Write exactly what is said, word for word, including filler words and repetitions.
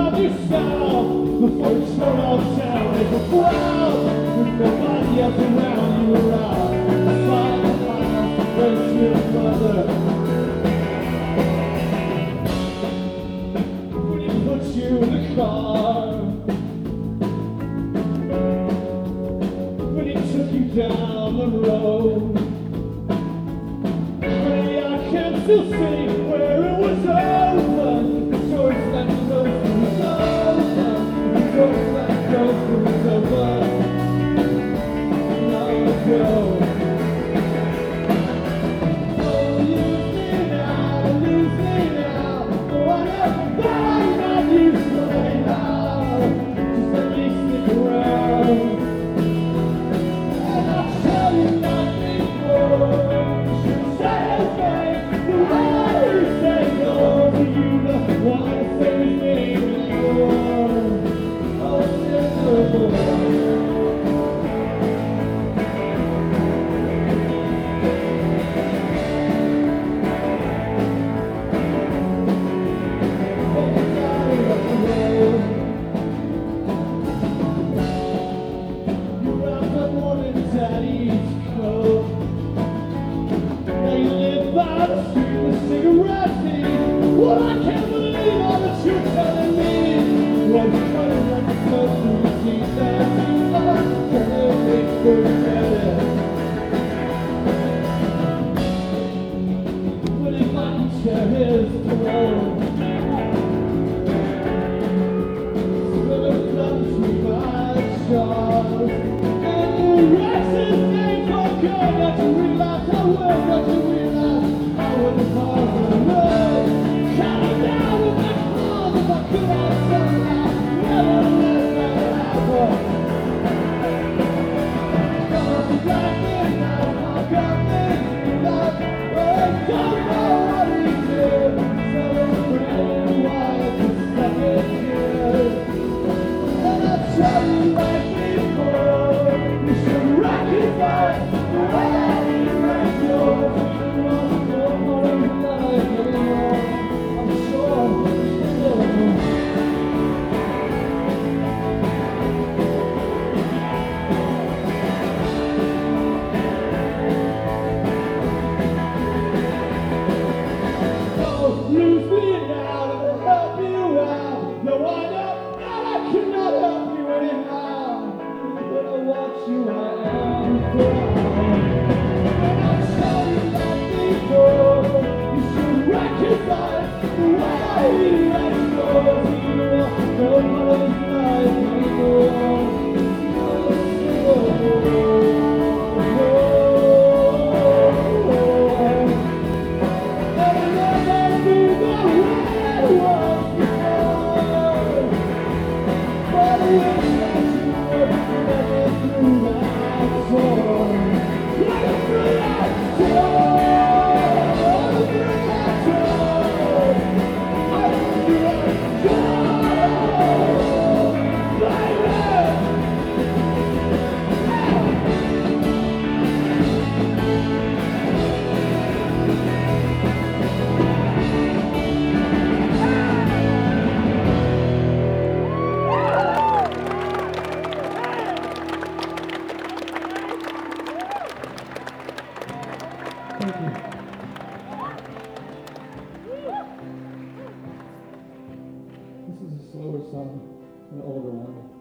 of yourself before you turn all down. There's a crowd with nobody else around you around. I saw the house where your mother. When he put you in the car, when he took you down the road, hey, I can still see where it was over. The doors that closed was over. The doors that closed was over. Now I go. Oh, lose me now, lose me now. Oh, I never thought I'd lose me now. Just let me stick around. And I'll tell you like before. You should say okay. The way you say no to you, the one to say his name anymore. Oh, simple. Well, I can't believe all that you're telling me. Well, you're trying to let me go through the teeth that you are. Can't make forget it. But if I can share his throne, still it comes through my jaws. And you erase his name for good. That you realize how well, that you realize how it is hard to know. Lose me now, never help you out. No, I know that I cannot help you anyhow. But I want you, I am proud. And I'll tell you like before. You should recognize the way that it goes. You are no one of his life anymore. Thank you. This is a slower song, an older one.